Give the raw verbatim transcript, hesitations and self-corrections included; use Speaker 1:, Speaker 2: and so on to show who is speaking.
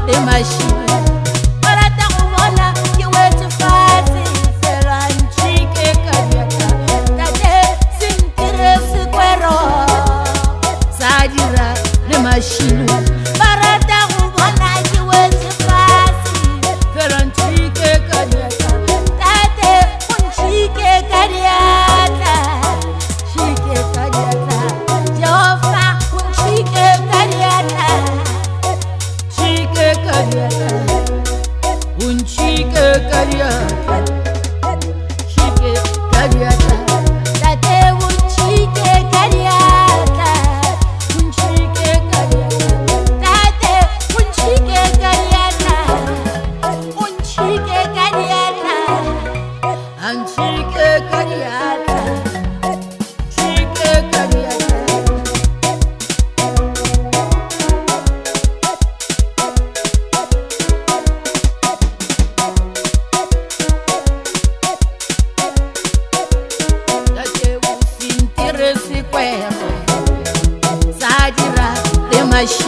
Speaker 1: le machine. Barata go bona ke wetse fatshe fela ntshike ka diatla. Tate sentire sekwero sa dira le machine. Barata go bona ke wetse fatshe fela ntshike ka diatla. Tate ntshike ka diatla. Shike ka diatla. Jehova ntshike ka diatla. Shike ka diatla. Unchike kariata, shike kariata, tate unchike kariata, unchike kariata, tate unchike kariata, unchike kariata, unchike kariata, shike kariata. Sadira le machine.